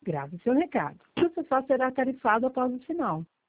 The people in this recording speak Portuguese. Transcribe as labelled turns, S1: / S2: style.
S1: Grave seu recado. O acessório será tarifado após o sinal.